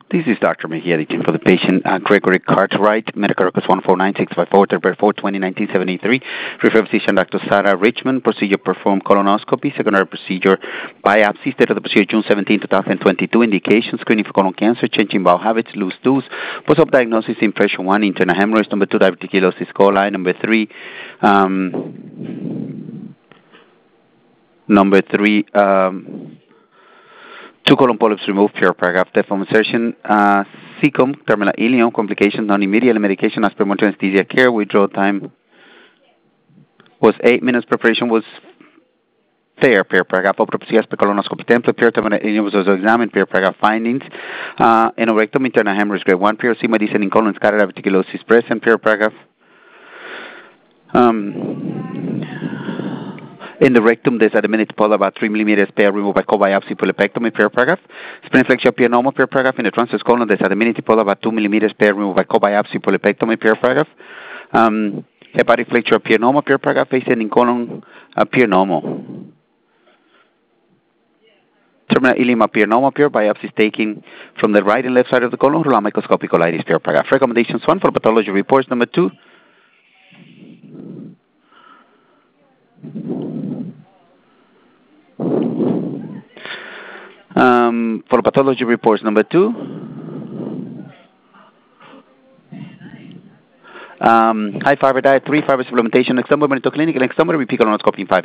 This is Dr. Mejia, editing for the patient, Gregory Cartwright, medical records 1496544 2019-73. Referred physician Dr. Sarah Richmond. Procedure performed colonoscopy. Secondary procedure biopsy. Date of the procedure June 17, 2022. Indication screening for colon cancer, changing bowel habits, loose stools. Post-op diagnosis impression 1, internal hemorrhage. Number 2, diverticulosis coli. Number 3, two colon polyps removed, pure paragraph, death insertion, cecum, terminal ileum, complications, non-immediate medication, as per monitoring anesthesia care, withdrawal time was 8 minutes, preparation was fair, pure paragraph, autopsy as per colonoscopy template, pure terminal ileum was also examined, pure paragraph findings, anorectum, internal hemorrhage grade 1, pure sigma descending colon, scatter diverticulosis present, pure paragraph. In the rectum, there's at a minute polyp about 3 millimeters pair removed by co-biopsy polypectomy, pure paragraph. Spleniflexion pure normal, pure paragraph. In the transverse colon, there's at a minute polyp about 2 millimeters pair removed by co-biopsy polypectomy, pure paragraph. Hepatic flexure pure normal, pure paragraph. Ascending colon, pure normal. Terminal ileum appear normal, pure biopsies taken from the right and left side of the colon, Rouleau microscopic colitis, pure paragraph. Recommendations 1 for pathology reports. Number 2. For pathology reports, number 2, high fiber diet, 3 fiber supplementation, external monitor clinic, and external repeat colonoscopy in 5